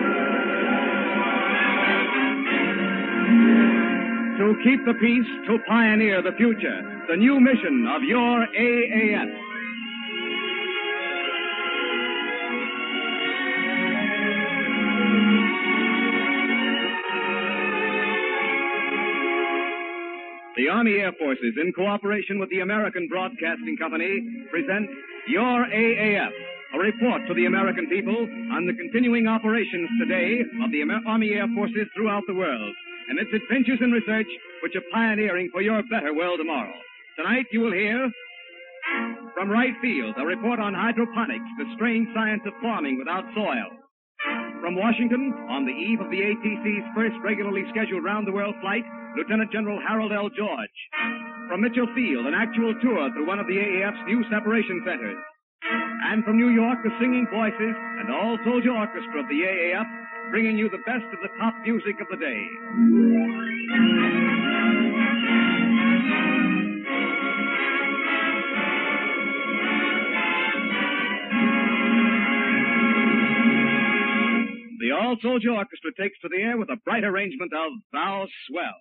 To keep the peace, to pioneer the future, the new mission of your AAF. The Army Air Forces, in cooperation with the American Broadcasting Company, present Your AAF, a report to the American people on the continuing operations today of the Army Air Forces throughout the world, and its adventures and research which are pioneering for your better world tomorrow. Tonight you will hear from Wright Field, a report on hydroponics, the strange science of farming without soil. From Washington, on the eve of the ATC's first regularly scheduled round-the-world flight, Lieutenant General Harold L. George. From Mitchell Field, an actual tour through one of the AAF's new separation centers. And from New York, the singing voices and all-soldier orchestra of the AAF, bringing you the best of the top music of the day. The all-soldier orchestra takes to the air with a bright arrangement of Thou Swell.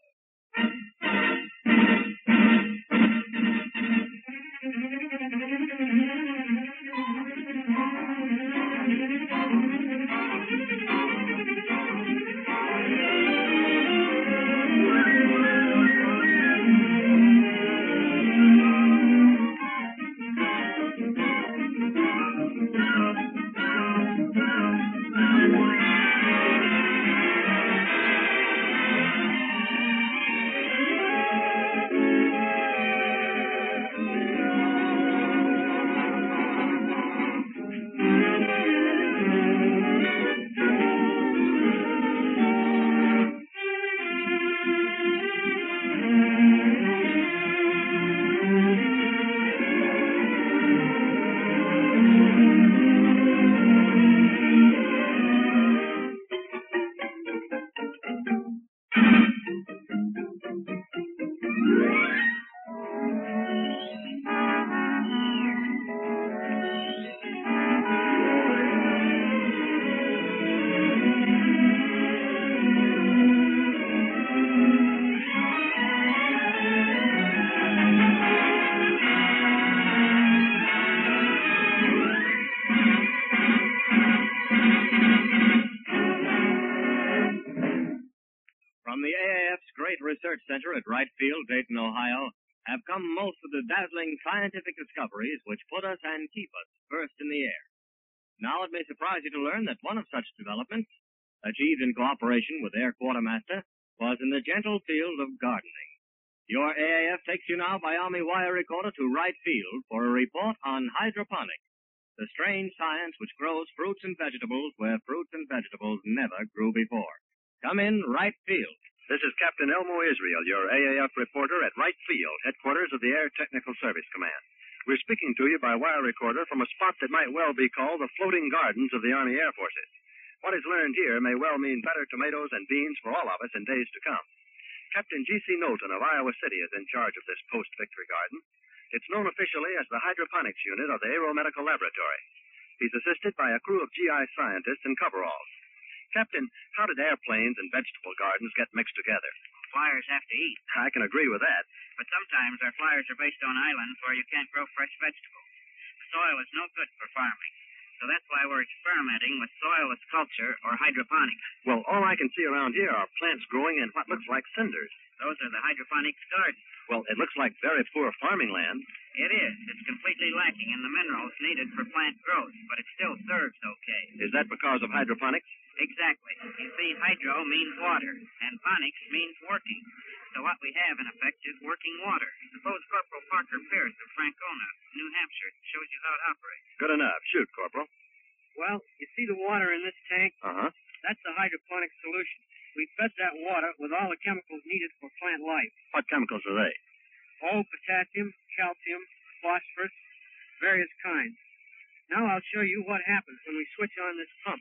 From the AAF's great research center at Wright Field, Dayton, Ohio, have come most of the dazzling scientific discoveries which put us and keep us first in the air. Now it may surprise you to learn that one of such developments, achieved in cooperation with Air Quartermaster, was in the gentle field of gardening. Your AAF takes you now by Army wire recorder to Wright Field for a report on hydroponics, the strange science which grows fruits and vegetables where fruits and vegetables never grew before. Come in, Wright Field. This is Captain Elmo Israel, your AAF reporter at Wright Field, headquarters of the Air Technical Service Command. We're speaking to you by wire recorder from a spot that might well be called the floating gardens of the Army Air Forces. What is learned here may well mean better tomatoes and beans for all of us in days to come. Captain G.C. Knowlton of Iowa City is in charge of this post-victory garden. It's known officially as the Hydroponics Unit of the Aeromedical Laboratory. He's assisted by a crew of GI scientists in coveralls. Captain, how did airplanes and vegetable gardens get mixed together? Flyers have to eat. I can agree with that. But sometimes our flyers are based on islands where you can't grow fresh vegetables. The soil is no good for farming. So that's why we're experimenting with soilless culture or hydroponics. Well, all I can see around here are plants growing in what looks like cinders. Those are the hydroponics gardens. Well, it looks like very poor farming land. It is. It's completely lacking in the minerals needed for plant growth, but it still serves okay. Is that because of hydroponics? Exactly. You see, hydro means water, and ponics means working. So what we have, in effect, is working water. Suppose Corporal Parker Pierce of Francona, New Hampshire, shows you how it operates. Good enough. Shoot, Corporal. Well, you see the water in this tank? Uh-huh. That's the hydroponic solution. We fed that water with all the chemicals needed for plant life. What chemicals are they? Potassium, calcium, phosphorus, various kinds. Now I'll show you what happens when we switch on this pump.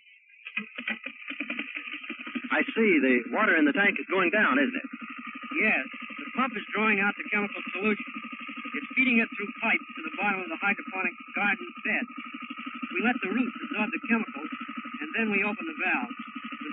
I see. The water in the tank is going down, isn't it? Yes. The pump is drawing out the chemical solution. It's feeding it through pipes to the bottom of the hydroponic garden bed. We let the roots absorb the chemicals, and then we open the valve.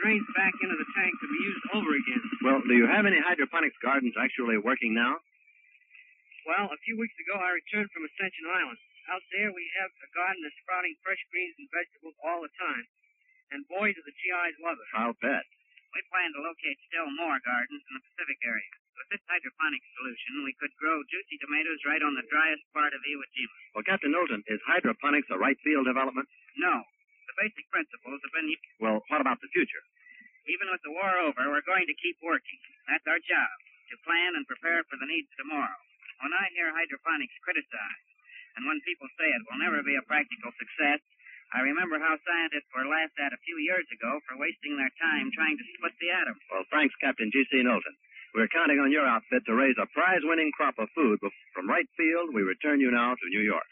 drains back into the tank to be used over again. Well, do you have any hydroponics gardens actually working now? Well, a few weeks ago, I returned from Ascension Island. Out there, we have a garden that's sprouting fresh greens and vegetables all the time. And boys of the GIs love it. I'll bet. We plan to locate still more gardens in the Pacific area. With this hydroponic solution, we could grow juicy tomatoes right on the driest part of Iwo Jima. Well, Captain Knowlton, is hydroponics a right field development? No. The basic principles have been used. Well, what about the future? Even with the war over, we're going to keep working. That's our job, to plan and prepare for the needs of tomorrow. When I hear hydroponics criticized, and when people say it will never be a practical success, I remember how scientists were laughed at a few years ago for wasting their time trying to split the atom. Well, thanks, Captain G.C. Knowlton. We're counting on your outfit to raise a prize-winning crop of food. From Wright Field, we return you now to New York.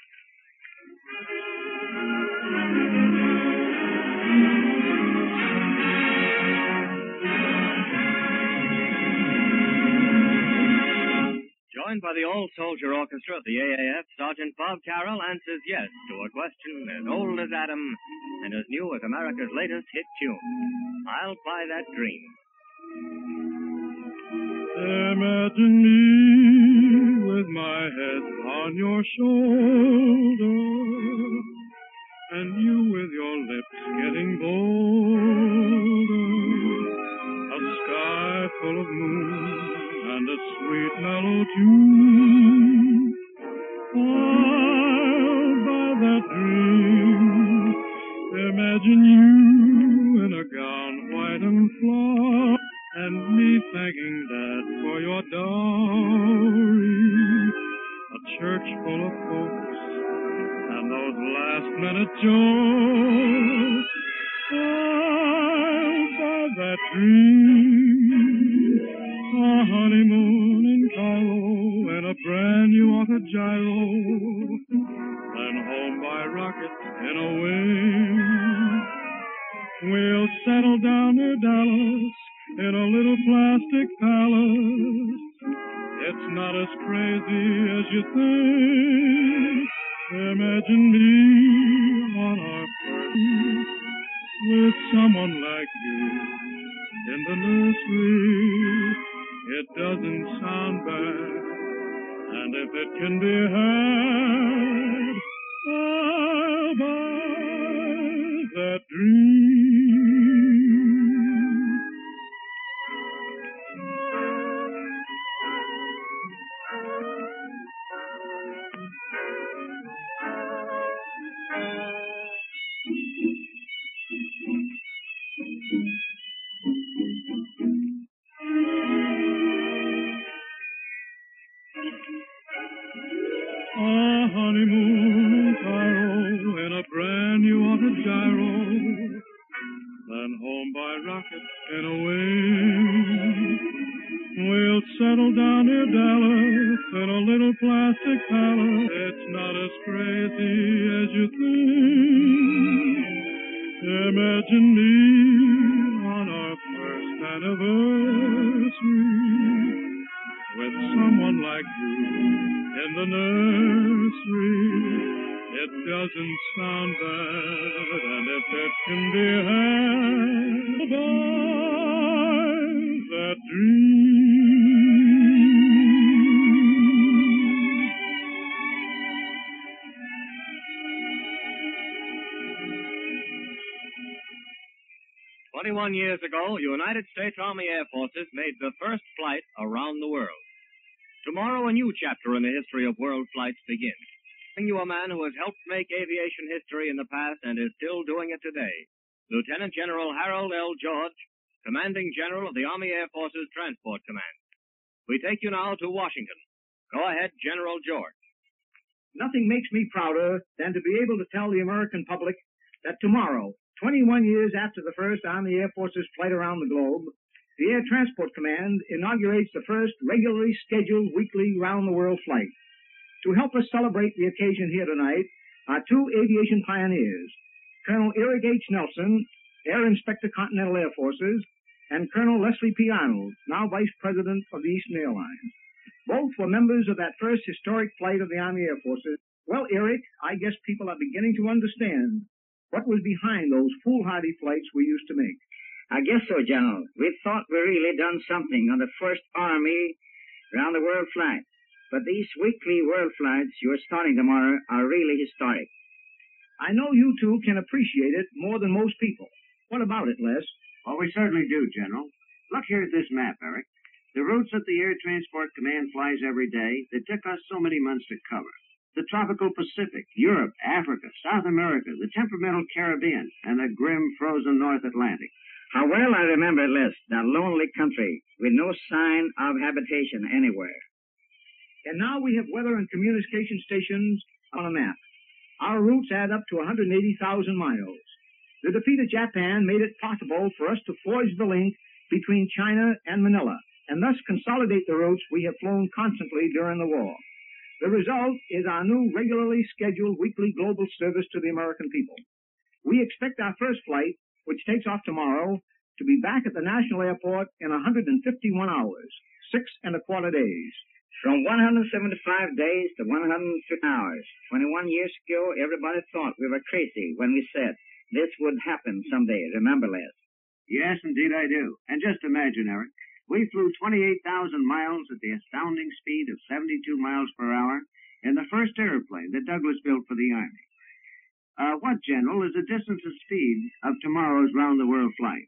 Joined by the all-soldier orchestra of the AAF, Sergeant Bob Carroll answers yes to a question as old as Adam and as new as America's latest hit tune. I'll buy that dream. Imagine me with my head on your shoulder, and you with your lips getting bolder. A sky full of moon and a sweet mellow tune. I'll buy that dream. Imagine you in a gown white and flower, and me thanking Dad for your dowry. A church full of folks and those last-minute jokes. I'll buy that dream. A honeymoon in Cairo in a brand new auto gyro. Then home by rocket in a wing. We'll settle down near Dallas in a little plastic palace. It's not as crazy as you think. Imagine me on our first with someone like you in the nursery. It doesn't sound bad, and if it can be had, I'll buy that dream. A honeymoon in Cairo in a brand new auto gyro. Then home by rocket in a wing. We'll settle down near Dallas in a little plastic palace. It's not as crazy as you think. Imagine me on our first anniversary with someone like you in the nursery. It doesn't sound bad, and if it can be had, by that dream. 21 years ago, United States Army Air Forces made the first flight around the world. Tomorrow, a new chapter in the history of world flights begins. Bring you a man who has helped make aviation history in the past and is still doing it today. Lieutenant General Harold L. George, Commanding General of the Army Air Forces Transport Command. We take you now to Washington. Go ahead, General George. Nothing makes me prouder than to be able to tell the American public that tomorrow, 21 years after the first Army Air Forces flight around the globe, the Air Transport Command inaugurates the first regularly scheduled weekly round-the-world flight. To help us celebrate the occasion here tonight are two aviation pioneers, Colonel Eric H. Nelson, Air Inspector Continental Air Forces, and Colonel Leslie P. Arnold, now Vice President of the Eastern Airlines. Both were members of that first historic flight of the Army Air Forces. Well, Eric, I guess people are beginning to understand what was behind those foolhardy flights we used to make. I guess so, General. We thought we really done something on the first Army round the world flight. But these weekly world flights you're starting tomorrow are really historic. I know you two can appreciate it more than most people. What about it, Les? Oh, we certainly do, General. Look here at this map, Eric. The routes that the Air Transport Command flies every day that took us so many months to cover. The tropical Pacific, Europe, Africa, South America, the temperamental Caribbean, and the grim, frozen North Atlantic. How well I remember it, Les, that lonely country with no sign of habitation anywhere. And now we have weather and communication stations on a map. Our routes add up to 180,000 miles. The defeat of Japan made it possible for us to forge the link between China and Manila, and thus consolidate the routes we have flown constantly during the war. The result is our new regularly scheduled weekly global service to the American people. We expect our first flight, which takes off tomorrow, to be back at the National Airport in 151 hours, 6.25 days. From 175 days to 150 hours. 21 years ago, everybody thought we were crazy when we said this would happen someday. Remember, Les? Yes, indeed I do. And just imagine, Eric, we flew 28,000 miles at the astounding speed of 72 miles per hour in the first airplane that Douglas built for the Army. What, General, is the distance of speed of tomorrow's round-the-world flight?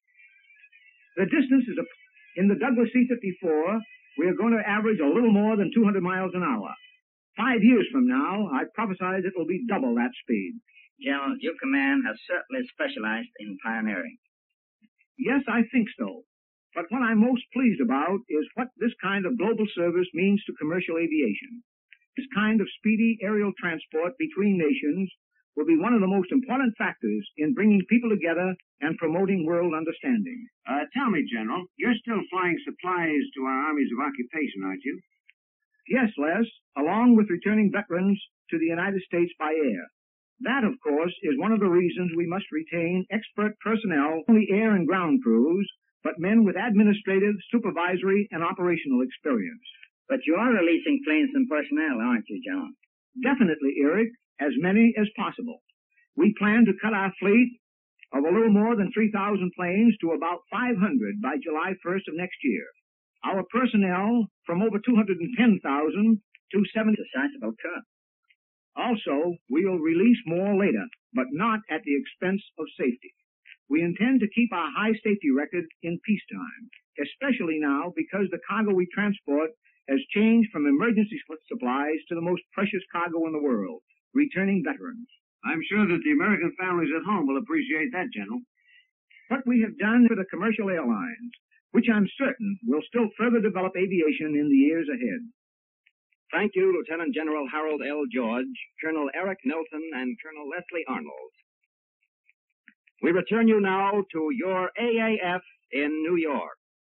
The distance is in the Douglas C-54, we are going to average a little more than 200 miles an hour. 5 years from now, I prophesize it will be double that speed. General, your command has certainly specialized in pioneering. Yes, I think so. But what I'm most pleased about is what this kind of global service means to commercial aviation. This kind of speedy aerial transport between nations will be one of the most important factors in bringing people together and promoting world understanding. Tell me, General, you're still flying supplies to our armies of occupation, aren't you? Yes, Les, along with returning veterans to the United States by air. That, of course, is one of the reasons we must retain expert personnel, only air and ground crews, but men with administrative, supervisory, and operational experience. But you are releasing planes and personnel, aren't you, General? Definitely, Eric, as many as possible. We plan to cut our fleet of a little more than 3,000 planes to about 500 by July 1st of next year. Our personnel from over 210,000 to 70. A sizable cut. Also, we will release more later, but not at the expense of safety. We intend to keep our high safety record in peacetime, especially now because the cargo we transport has changed from emergency supplies to the most precious cargo in the world, returning veterans. I'm sure that the American families at home will appreciate that, General. What we have done for the commercial airlines, which I'm certain will still further develop aviation in the years ahead. Thank you, Lieutenant General Harold L. George, Colonel Eric Nelson, and Colonel Leslie Arnold. We return you now to your AAF in New York.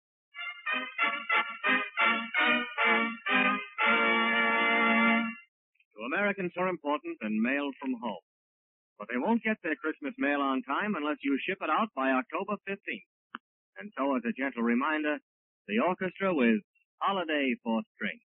To Americans are important and mailed from home. But they won't get their Christmas mail on time unless you ship it out by October 15th. And so, as a gentle reminder, the orchestra with Holiday for Strings.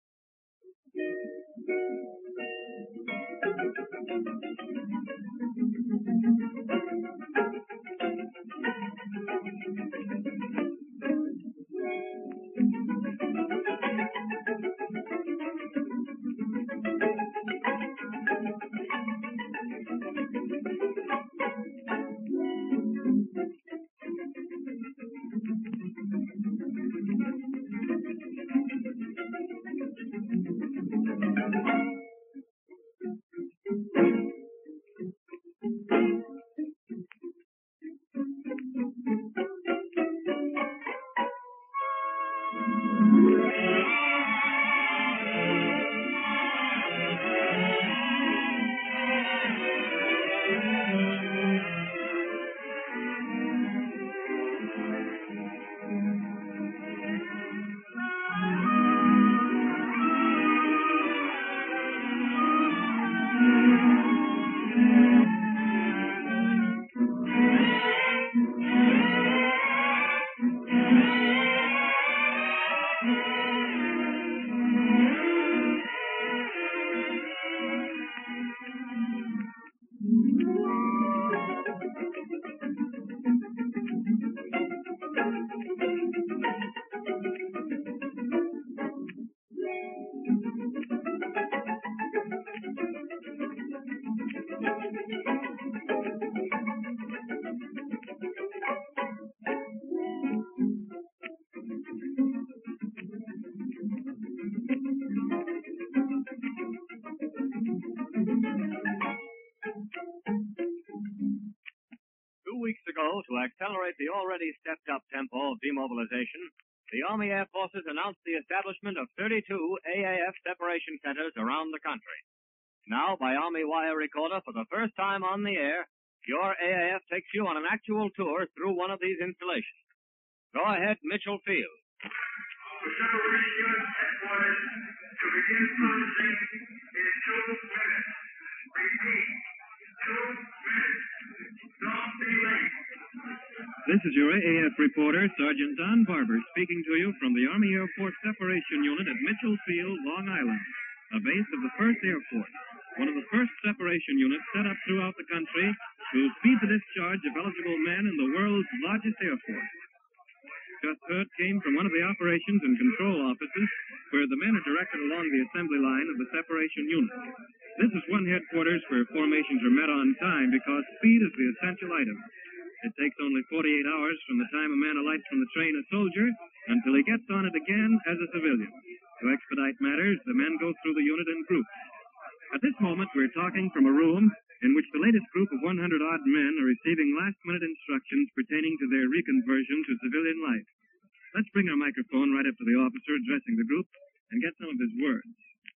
Mexico, to accelerate the already stepped-up tempo of demobilization, the Army Air Forces announced the establishment of 32 AAF separation centers around the country. Now, by Army wire recorder, for the first time on the air, your AAF takes you on an actual tour through one of these installations. Go ahead, Mitchell Field. Separation unit headquarters to begin processing in 2 minutes. Repeat, 2 minutes. Don't be late. This is your AAF reporter, Sergeant Don Barber, speaking to you from the Army Air Force Separation Unit at Mitchell Field, Long Island, a base of the 1st Air Force, one of the first separation units set up throughout the country to speed the discharge of eligible men in the world's largest air force. Just heard came from one of the operations and control offices where the men are directed along the assembly line of the separation unit. This is one headquarters where formations are met on time because speed is the essential item. It takes only 48 hours from the time a man alights from the train a soldier until he gets on it again as a civilian. To expedite matters, the men go through the unit in groups. At this moment, we're talking from a room in which the latest group of 100-odd men are receiving last-minute instructions pertaining to their reconversion to civilian life. Let's bring our microphone right up to the officer addressing the group and get some of his words.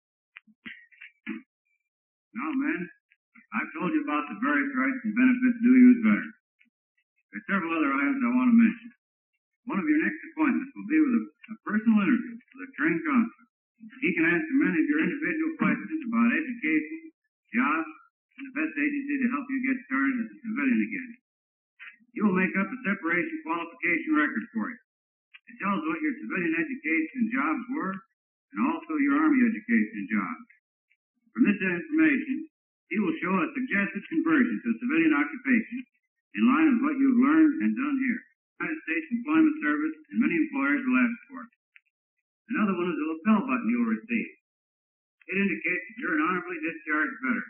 Now, men, I've told you about the various rights and benefits due you as veterans. There are several other items I want to mention. One of your next appointments will be with a personal interview with a trained counselor. He can answer many of your individual questions about education, jobs, and the best agency to help you get started as a civilian again. He will make up a separation qualification record for you. It tells what your civilian education and jobs were, and also your Army education and jobs. From this information, he will show a suggested conversion to a civilian occupation in line with what you've learned and done here. United States Employment Service, and many employers will ask for it. Another one is a lapel button you'll receive. It indicates that you're an honorably discharged veteran.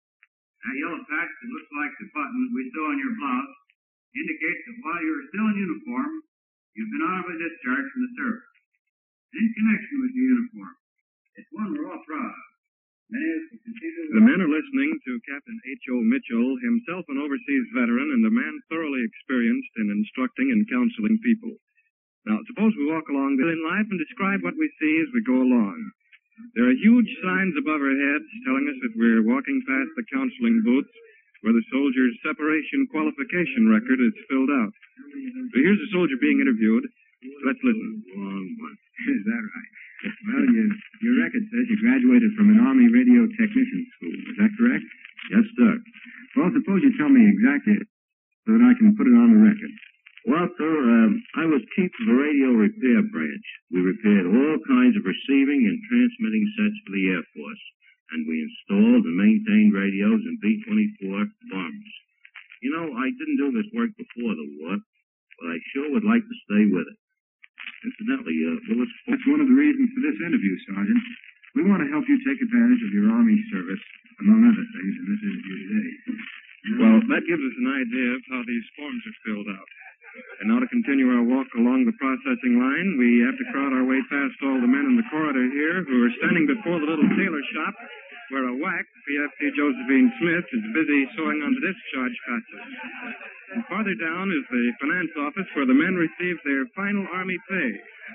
That yellow patch that looks like the button we sew on your blouse indicates that while you're still in uniform, you've been honorably discharged from the service. And in connection with your uniform, it's one we're all proud of. Many of us will continue to... The men are listening to Captain H.O. Mitchell, himself an overseas veteran and a man thoroughly experienced in instructing and counseling people. Now, suppose we walk along in life and describe what we see as we go along. There are huge signs above our heads telling us that we're walking past the counseling booths where the soldier's separation qualification record is filled out. So here's a soldier being interviewed. Let's listen. Long one. Is that right? Well, your record says you graduated from an Army radio technician school. Is that correct? Yes, sir. Well, suppose you tell me exactly so that I can put it on the record. Well, sir, I was chief of the radio repair branch. We repaired all kinds of receiving and transmitting sets for the Air Force, and we installed and maintained radios and B-24 bombers. You know, I didn't do this work before the war, but I sure would like to stay with it. Incidentally, that's one of the reasons for this interview, Sergeant. We want to help you take advantage of your Army service, among other things, in this interview today. Well, that gives us an idea of how these forms are filled out. And now to continue our walk along the processing line, we have to crowd our way past all the men in the corridor here who are standing before the little tailor shop where a WAC, PFT Josephine Smith, is busy sewing on the discharge patches. And farther down is the finance office where the men receive their final Army pay.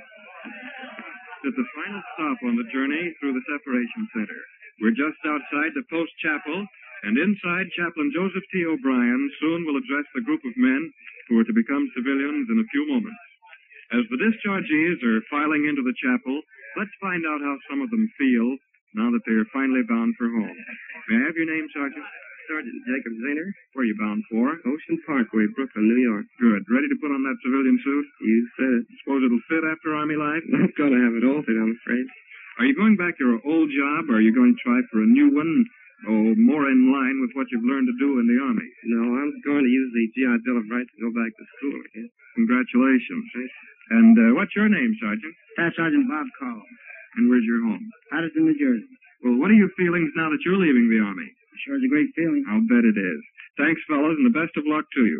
It's the final stop on the journey through the separation center. We're just outside the post chapel, and inside, Chaplain Joseph T. O'Brien soon will address the group of men who are to become civilians in a few moments. As the dischargees are filing into the chapel, let's find out how some of them feel now that they are finally bound for home. May I have your name, Sergeant? Sergeant Jacob Zahner. Where are you bound for? Ocean Parkway, Brooklyn, New York. Good. Ready to put on that civilian suit? You said it. Suppose it'll fit after Army life? Not going to have it altered, I'm afraid. Are you going back to your old job, or are you going to try for a new one? Oh, more in line with what you've learned to do in the Army? No, I'm going to use the GI Bill of Rights to go back to school again. Congratulations. And what's your name, Sergeant? Staff Sergeant Bob Carl. And where's your home? Patterson, New Jersey. Well, what are your feelings now that you're leaving the Army? Sure is a great feeling. I'll bet it is. Thanks, fellas, and the best of luck to you.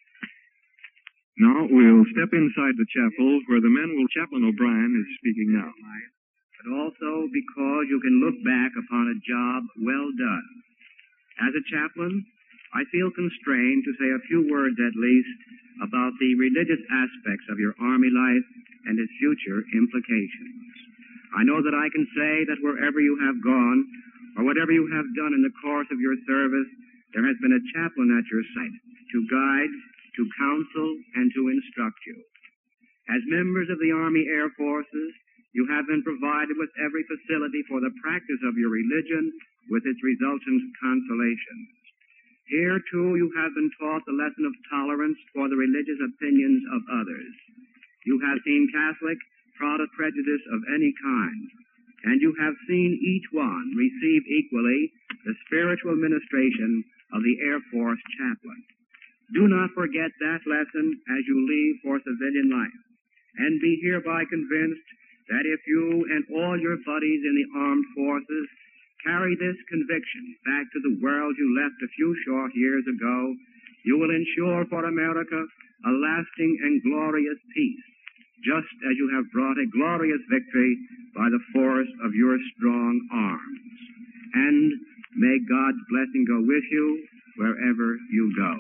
Now, we'll step inside the chapel where the men will... Chaplain O'Brien is speaking now. But also because you can look back upon a job well done. As a chaplain, I feel constrained to say a few words at least about the religious aspects of your Army life and its future implications. I know that I can say that wherever you have gone, or whatever you have done in the course of your service, there has been a chaplain at your side to guide, to counsel, and to instruct you. As members of the Army Air Forces, you have been provided with every facility for the practice of your religion with its resultant consolations. Here, too, you have been taught the lesson of tolerance for the religious opinions of others. You have seen Catholic, Protestant prejudice of any kind, and you have seen each one receive equally the spiritual ministration of the Air Force chaplain. Do not forget that lesson as you leave for civilian life, and be hereby convinced that if you and all your buddies in the armed forces carry this conviction back to the world you left a few short years ago, you will ensure for America a lasting and glorious peace, just as you have brought a glorious victory by the force of your strong arms. And may God's blessing go with you wherever you go.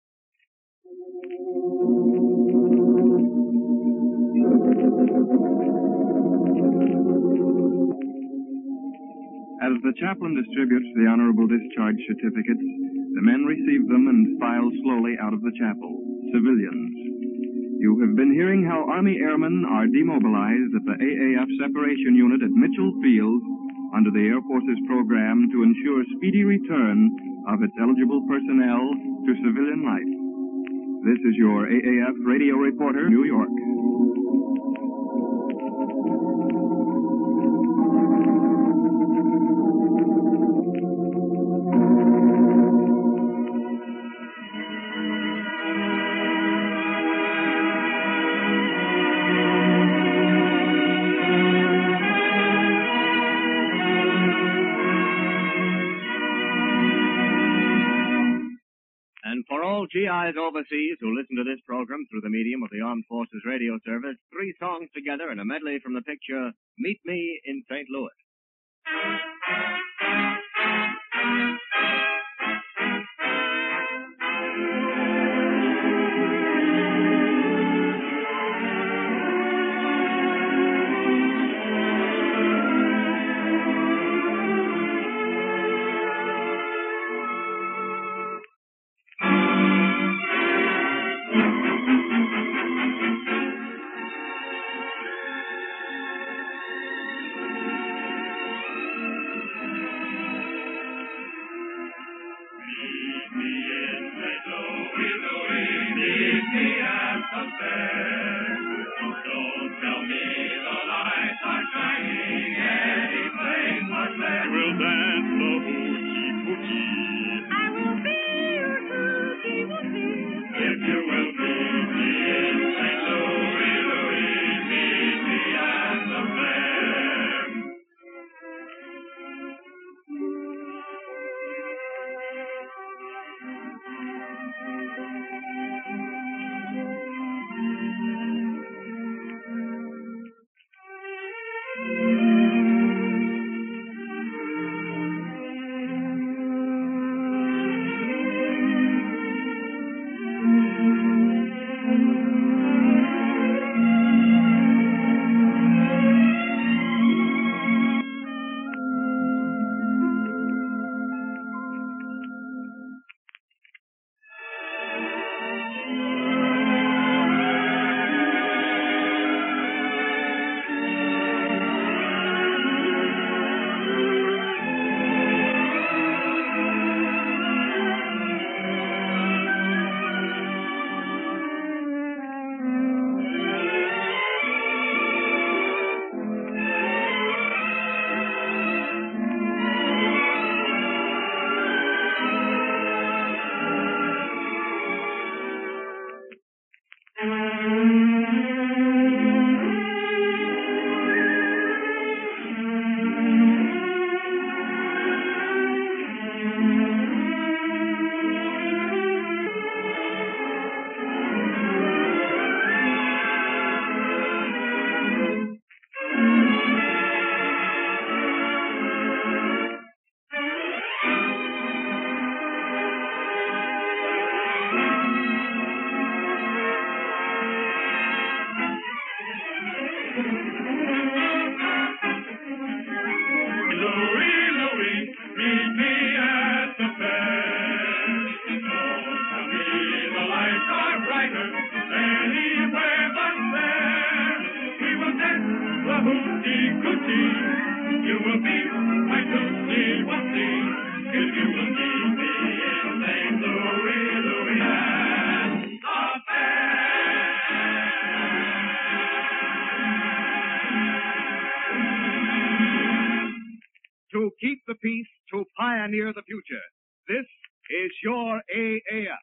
As the chaplain distributes the honorable discharge certificates, the men receive them and file slowly out of the chapel, civilians. You have been hearing how Army airmen are demobilized at the AAF separation unit at Mitchell Field under the Air Force's program to ensure speedy return of its eligible personnel to civilian life. This is your AAF radio reporter, New York. GIs overseas who listen to this program through the medium of the Armed Forces Radio Service, 3 songs together in a medley from the picture Meet Me in St. Louis. fighter anywhere but there. We will dance the hoochie-coochie. You will be my tootsie-wootsie if you will keep me in St. Louis, Louisiana. To keep the peace, to pioneer the future. This is your AAF.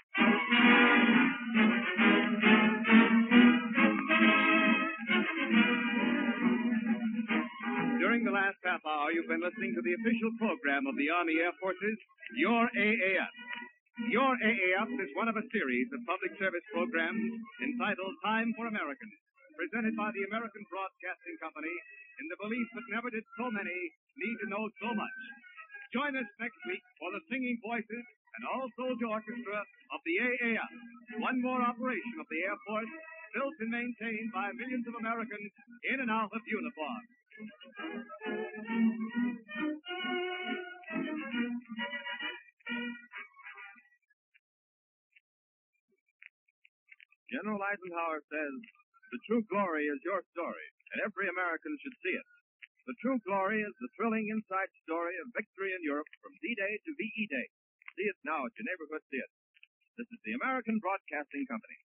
During the last half hour, you've been listening to the official program of the Army Air Forces, Your AAF. Your AAF is one of a series of public service programs entitled Time for Americans, presented by the American Broadcasting Company in the belief that never did so many need to know so much. Join us next week for the singing voices and all-soldier orchestra of the AAF, one more operation of the Air Force built and maintained by millions of Americans in and out of uniform. General Eisenhower says, "The true glory is your story, and every American should see it. The true glory is the thrilling inside story of victory in Europe from D-Day to VE Day. See it now at your neighborhood theater." This is the American Broadcasting Company.